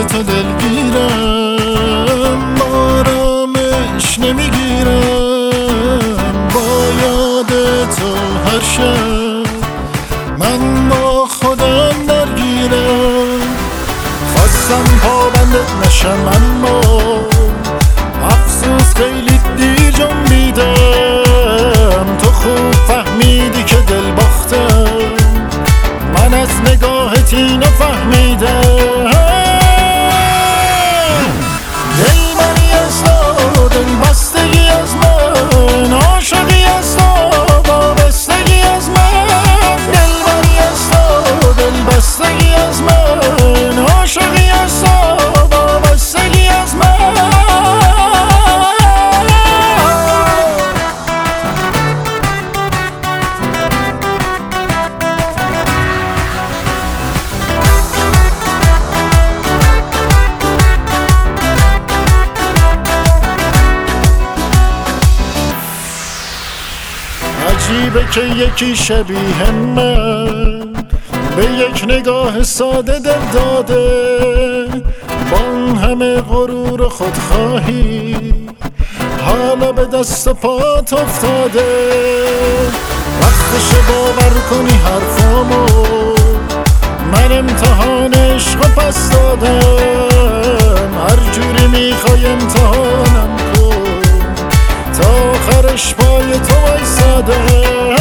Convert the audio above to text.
تو دلگیرم، آرامش نمیگیرم با یاد تو هر شب. من با خودم درگیرم، خواستم پابند نشم اما افسوس خیلی دیر جنبیدم. تو خوب فهمیدی که دل باختم، من از نگاهت اینو فهمیدم. دل منی از تو، دل بستگی از من، عاشقی از تو، وابستگی از من. دل منی از تو، دل بستگی از من، عاشقی از تو، وابستگی از من. عجیبه که یکی شبیه من به یک نگاه ساده دل داده، با اون همه غرور و خودخواهی حالا به دست و پات افتاده. وقتشه باور کنی حرفامو، من امتحان عشق و پس دادم. هر جوری میخوای امتحانم کن، تا آخرش پای تو وایسادم.